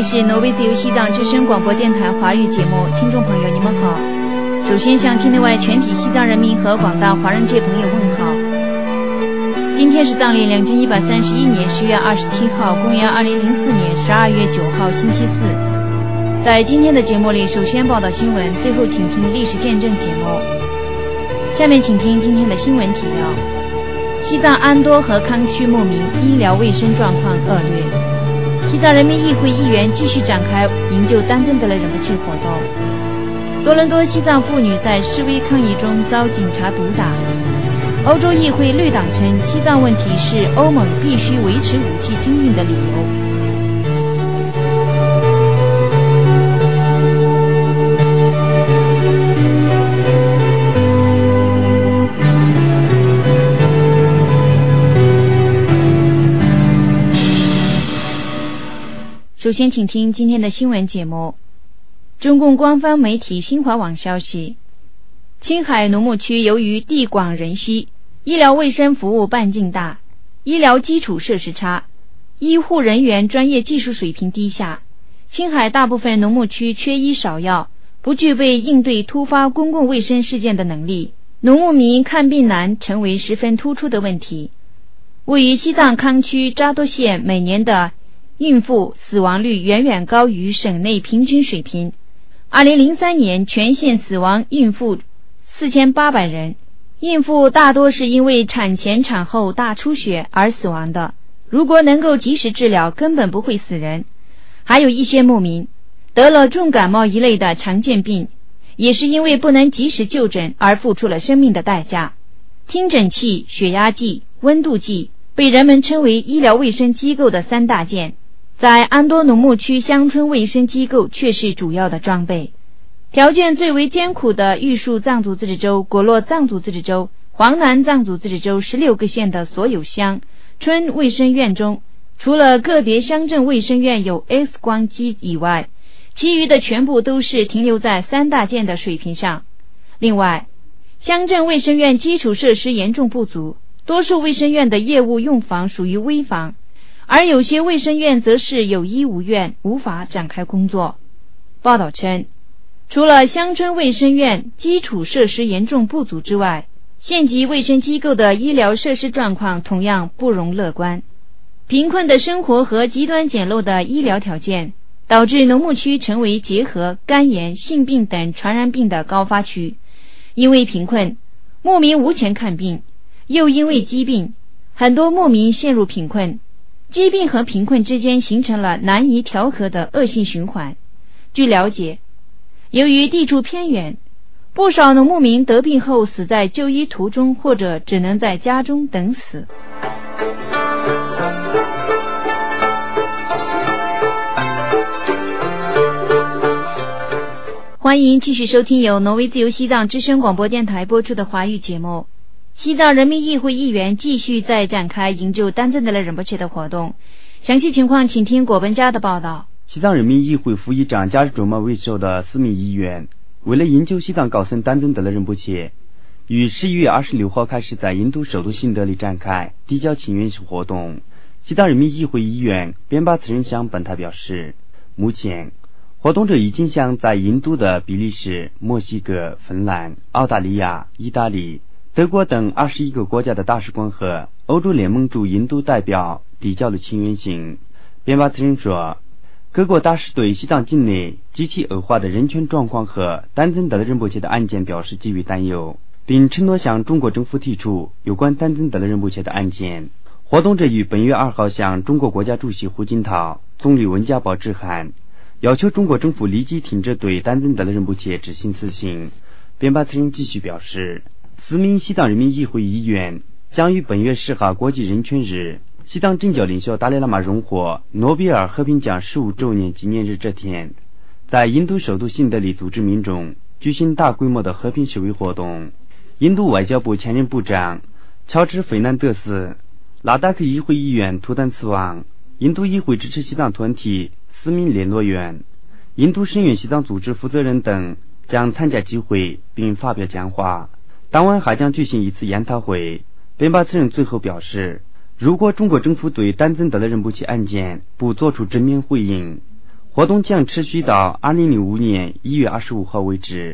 里是挪威自由西藏之声广播电台华语节目，听众朋友你们好。首先向境内外全体西藏人民和广大华人界朋友问好。今天是藏历2131年10月27号，公元2004年12月9号，星期四。在今天的节目里，首先报道新闻，最后请听历史见证节目。下面请听今天的新闻提要：西藏安多和康区牧民医疗卫生状况恶劣。西藏人民议会议员继续展开营救丹增德勒仁波切活动。多伦多西藏妇女在示威抗议中遭警察毒打。欧洲议会绿党称西藏问题是欧盟必须维持武器禁运的理由。首先请听今天的新闻节目。中共官方媒体新华网消息，青海农牧区由于地广人稀，医疗卫生服务半径大，医疗基础设施差，医护人员专业技术水平低下，青海大部分农牧区缺医少药，不具备应对突发公共卫生事件的能力，农牧民看病难成为十分突出的问题。位于西藏康区扎多县每年的孕妇死亡率远远高于省内平均水平。2003年全县死亡孕妇4800人，孕妇大多是因为产前产后大出血而死亡的，如果能够及时治疗根本不会死人。还有一些牧民得了重感冒一类的常见病，也是因为不能及时就诊而付出了生命的代价。听诊器、血压计、温度计被人们称为医疗卫生机构的三大件，在安多农牧区乡村卫生机构却是主要的装备。条件最为艰苦的玉树藏族自治州、果洛藏族自治州、黄南藏族自治州16个县的所有乡村卫生院中，除了个别乡镇卫生院有 X 光机以外，其余的全部都是停留在三大件的水平上。另外，乡镇卫生院基础设施严重不足，多数卫生院的业务用房属于危房，而有些卫生院则是有医无院，无法展开工作。报道称，除了乡村卫生院基础设施严重不足之外，县级卫生机构的医疗设施状况同样不容乐观。贫困的生活和极端简陋的医疗条件，导致农牧区成为结核、肝炎、性病等传染病的高发区。因为贫困，牧民无钱看病，又因为疾病，很多牧民陷入贫困。疾病和贫困之间形成了难以调和的恶性循环。据了解，由于地处偏远，不少农牧民得病后死在就医途中，或者只能在家中等死。欢迎继续收听由挪威自由西藏之声广播电台播出的华语节目。西藏人民议会议员继续在展开营救丹增德勒仁波切的活动，详细情况请听果本家的报道。 西藏人民议会副议长加日卓玛为首的4名议员，为了营救西藏高僧丹增德勒仁波切，于11月26号开始在印度首都新德里展开递交请愿式活动。西藏人民议会议员边巴茨仁向本台表示，目前活动者已经向在印度的比利时、墨西哥、芬兰、澳大利亚、意大利、德国等21个国家的大使馆和欧洲联盟驻印度代表递交了请愿信。边巴茨仁说，各国大使对西藏境内极其恶化的人权状况和丹增德勒仁波切的案件表示极为担忧，并承诺向中国政府提出有关丹增德勒仁波切的案件。活动者于本月2号向中国国家主席胡锦涛、总理温家宝致函，要求中国政府立即停止对丹增德勒仁波切执行死刑。边巴茨仁继续表示，4名西藏人民议会议员将于本月10号国际人权日，西藏政教领袖达赖喇嘛荣获诺贝尔和平奖15周年纪念日这天，在印度首都新德里组织民众举行大规模的和平示威活动。印度外交部前任部长乔治·费南德斯、拉达克议会议员图丹茨旺、印度议会支持西藏团体4名联络员、印度声援西藏组织负责人等将参加集会并发表讲话。当晚还将举行一次研讨会。边巴茨仁最后表示，如果中国政府对丹增德勒仁波切案件不做出正面回应， 活动将持续到2005年1月25号为止。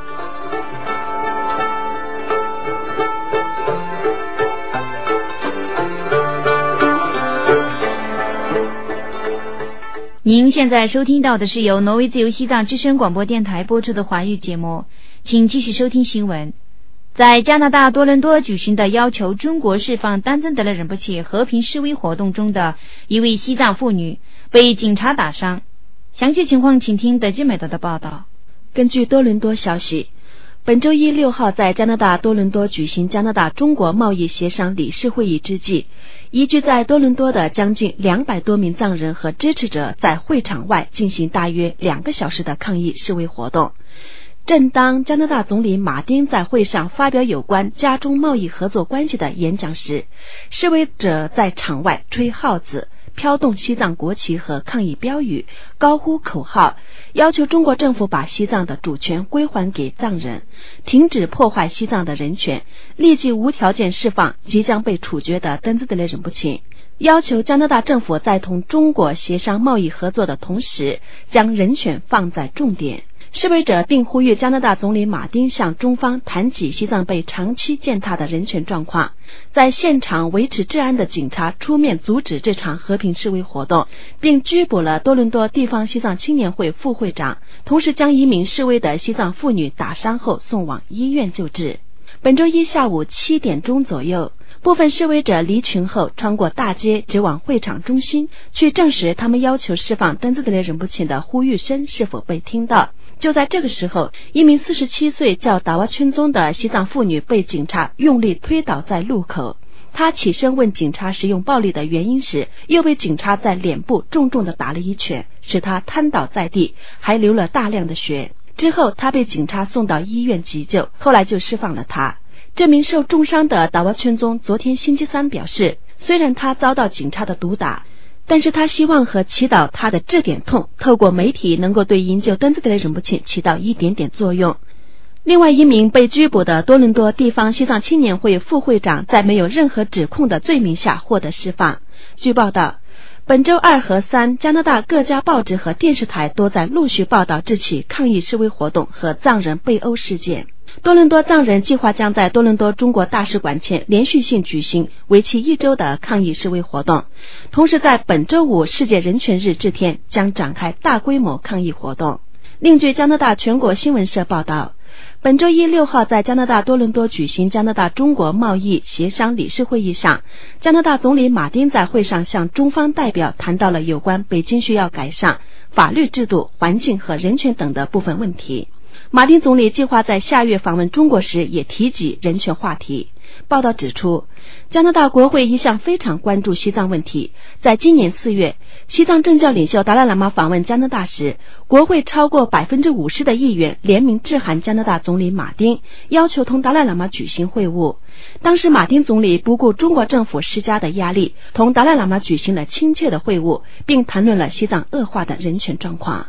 您现在收听到的是由挪威自由西藏之声广播电台播出的华语节目，请继续收听新闻。在加拿大多伦多举行的要求中国释放丹增德勒仁波切和平示威活动中的一位西藏妇女被警察打伤，详细情况请听德基美德的报道。 根据多伦多消息，本周一6号在加拿大多伦多举行加拿大中国贸易协商理事会议之际，依据在多伦多的将近200多名藏人和支持者在会场外进行大约2个小时的抗议示威活动。正当加拿大总理马丁在会上发表有关加中贸易合作关系的演讲时，示威者在场外吹号子，飘动西藏国旗和抗议标语，高呼口号，要求中国政府把西藏的主权归还给藏人，停止破坏西藏的人权，立即无条件释放即将被处决的丹增德勒仁波切，要求加拿大政府在同中国协商贸易合作的同时，将人权放在重点。示威者并呼吁加拿大总理马丁向中方谈及西藏被长期践踏的人权状况。在现场维持治安的警察出面阻止这场和平示威活动，并拘捕了多伦多地方西藏青年会副会长，同时将一名示威的西藏妇女打伤后送往医院救治。本周一下午7点钟左右，部分示威者离群后穿过大街直往会场中心，去证实他们要求释放丹增德勒仁波切的呼吁声是否被听到。就在这个时候，一名47岁叫达瓦圈宗的西藏妇女被警察用力推倒在路口。她起身问警察使用暴力的原因时，又被警察在脸部重重地打了一拳，使她瘫倒在地，还流了大量的血。之后她被警察送到医院急救，后来就释放了她。这名受重伤的达瓦圈宗昨天星期三表示，虽然他遭到警察的毒打，但是他希望和祈祷他的这点痛透过媒体能够对营救丹增德勒仁波切起到一点点作用。另外一名被拘捕的多伦多地方西藏青年会副会长在没有任何指控的罪名下获得释放。据报道，本周2和3，加拿大各家报纸和电视台都在陆续报道这起抗议示威活动和藏人被殴事件。多伦多藏人计划将在多伦多中国大使馆前连续性举行为期1周的抗议示威活动，同时在本周5世界人权日这天将展开大规模抗议活动。另据加拿大全国新闻社报道，本周一6号在加拿大多伦多举行加拿大中国贸易协商理事会议上，加拿大总理马丁在会上向中方代表谈到了有关北京需要改善法律制度、环境和人权等的部分问题。马丁总理计划在下月访问中国时也提及人权话题。报道指出，加拿大国会一向非常关注西藏问题。在今年4月，西藏政教领袖达赖喇嘛访问加拿大时，国会超过 50% 的议员联名致函加拿大总理马丁，要求同达赖喇嘛举行会晤。当时马丁总理不顾中国政府施加的压力，同达赖喇嘛举行了亲切的会晤，并谈论了西藏恶化的人权状况。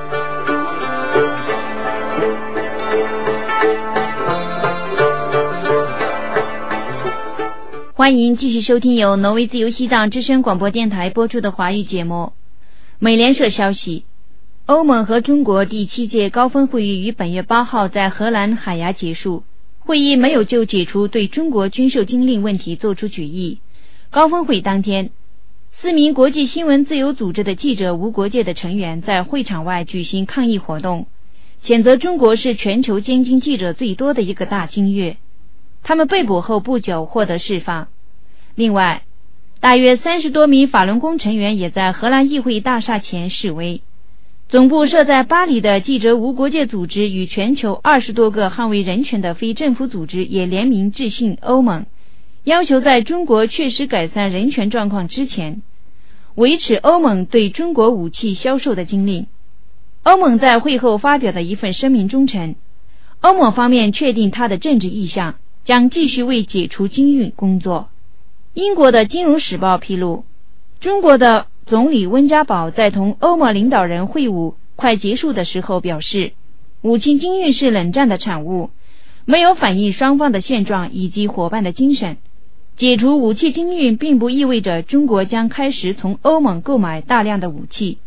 欢迎继续收听由挪威自由西藏之声广播电台播出的华语节目。美联社消息，欧盟和中国第7届高峰会议于本月8号在荷兰海牙结束，会议没有就解除对中国军售禁令问题作出决议。高峰会当天，4名国际新闻自由组织的记者无国界的成员在会场外举行抗议活动，谴责中国是全球监禁记者最多的一个大经阅。他们被捕后不久获得释放。另外，大约30多名法轮功成员也在荷兰议会大厦前示威。总部设在巴黎的记者无国界组织与全球20多个捍卫人权的非政府组织也联名致信欧盟，要求在中国确实改善人权状况之前，维持欧盟对中国武器销售的禁令。欧盟在会后发表的一份声明中称，欧盟方面确定他的政治意向，将继续为解除禁运工作。英国的《金融时报》披露，中国的总理温家宝在同欧盟领导人会晤快结束的时候表示，武器禁运是冷战的产物，没有反映双方的现状以及伙伴的精神。解除武器禁运并不意味着中国将开始从欧盟购买大量的武器，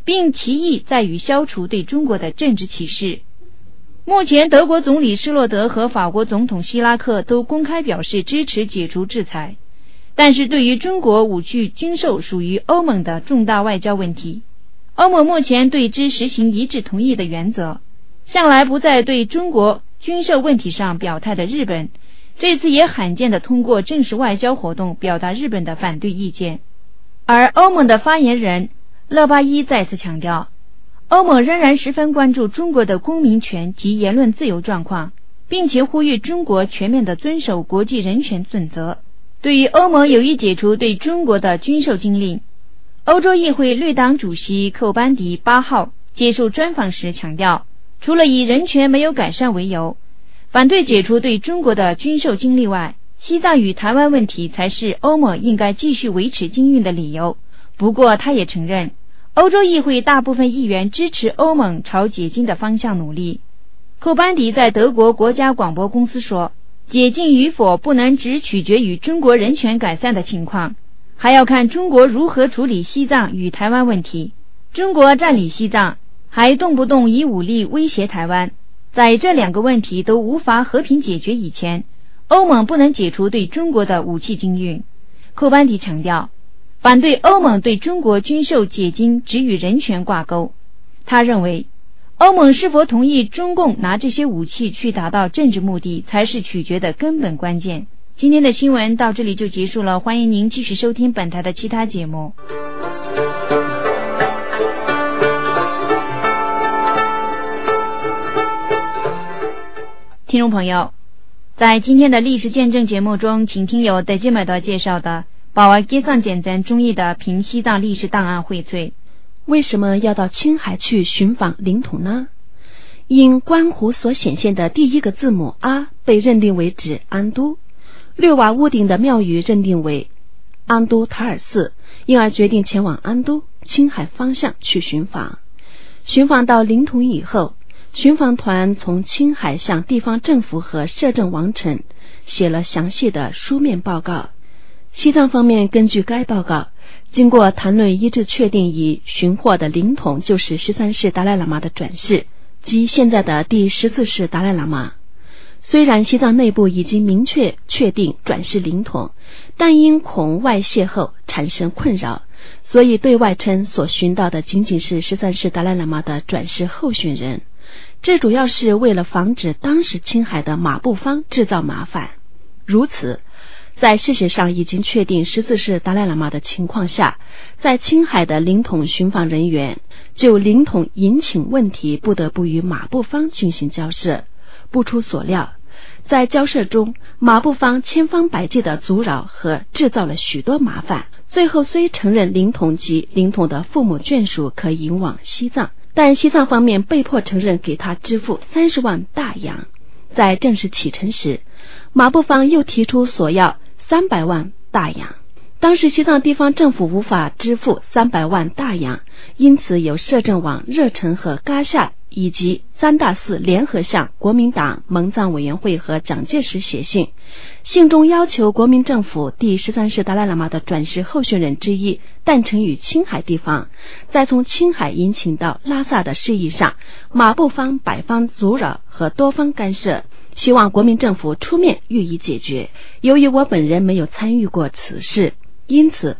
并其意在于消除对中国的政治歧视。目前德国总理施洛德和法国总统希拉克都公开表示支持解除制裁，但是对于中国武器军售属于欧盟的重大外交问题，欧盟目前对之实行一致同意的原则，向来不在对中国军售问题上表态的日本，这次也罕见地通过正式外交活动表达日本的反对意见。而欧盟的发言人勒巴伊再次强调，欧盟仍然十分关注中国的公民权及言论自由状况，并且呼吁中国全面地遵守国际人权准则。对于欧盟有意解除对中国的军售禁令，欧洲议会绿党主席寇班迪8号接受专访时强调，除了以人权没有改善为由反对解除对中国的军售禁令外，西藏与台湾问题才是欧盟应该继续维持禁运的理由。不过他也承认，欧洲议会大部分议员支持欧盟朝解禁的方向努力。寇班迪在德国国家广播公司说，解禁与否不能只取决于中国人权改善的情况，还要看中国如何处理西藏与台湾问题。中国占领西藏，还动不动以武力威胁台湾，在这两个问题都无法和平解决以前，欧盟不能解除对中国的武器禁运。寇班迪强调，反对欧盟对中国军售解禁只与人权挂钩。他认为，欧盟是否同意中共拿这些武器去达到政治目的，才是取决的根本关键。今天的新闻到这里就结束了，欢迎您继续收听本台的其他节目。听众朋友，在今天的历史见证节目中，请听由德基麦多介绍的保尔基上简单中译的凭西藏历史档案荟萃。 为什么要到青海去寻访领土呢？因观湖所显现的第一个字母 A 被认定为指安都，略瓦屋顶的庙宇认定为安都塔尔寺，因而决定前往安都青海方向去寻访。寻访到领土以后，寻访团从青海向地方政府和摄政王城写了详细的书面报告。西藏方面根据该报告，经过谈论一致确定，已寻获的领统就是13世达赖喇嘛的转世，即现在的第14世达赖喇嘛。虽然西藏内部已经明确确定转世领统，但因恐外泄后产生困扰，所以对外称所寻到的仅仅是13世达赖喇嘛的转世候选人。这主要是为了防止当时青海的马步芳制造麻烦。如此，在事实上已经确定14世达赖喇嘛的情况下，在青海的领统寻访人员就领统引请问题不得不与马步芳进行交涉。不出所料，在交涉中，马步芳千方百计地阻扰和制造了许多麻烦，最后虽承认领统及领统的父母眷属可引往西藏，但西藏方面被迫承认给他支付30万大洋。在正式启程时，马步芳又提出索要300万大洋。当时西藏地方政府无法支付300万大洋，因此由摄政王热忱和噶夏以及3大寺联合向国民党蒙藏委员会和蒋介石写信，信中要求国民政府第13世达赖喇嘛的转世候选人之一诞辰于青海地方，在从青海引请到拉萨的事宜上，马步芳百方阻扰和多方干涉，希望国民政府出面予以解决。由于我本人没有参与过此事，因此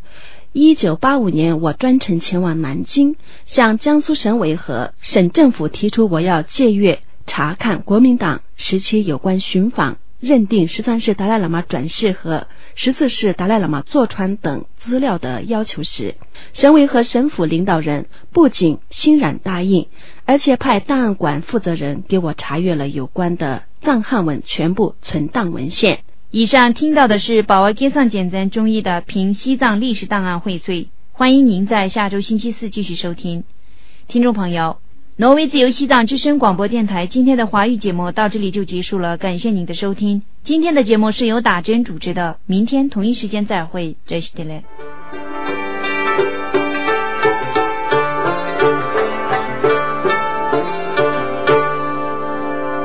1985年我专程前往南京，向江苏省委和省政府提出我要借阅查看国民党时期有关寻访认定13世达赖喇嘛转世和14世达赖喇嘛坐船等资料的要求时，省委和省府领导人不仅欣然答应，而且派档案馆负责人给我查阅了有关的藏汉文全部存档文献。 以上听到的是保尔基桑简单中译的凭西藏历史档案荟萃，欢迎您在下周星期四继续收听。听众朋友，挪威自由西藏之声广播电台今天的华语节目到这里就结束了，感谢您的收听。今天的节目是由打针主持的，明天同一时间再会，这是的嘞。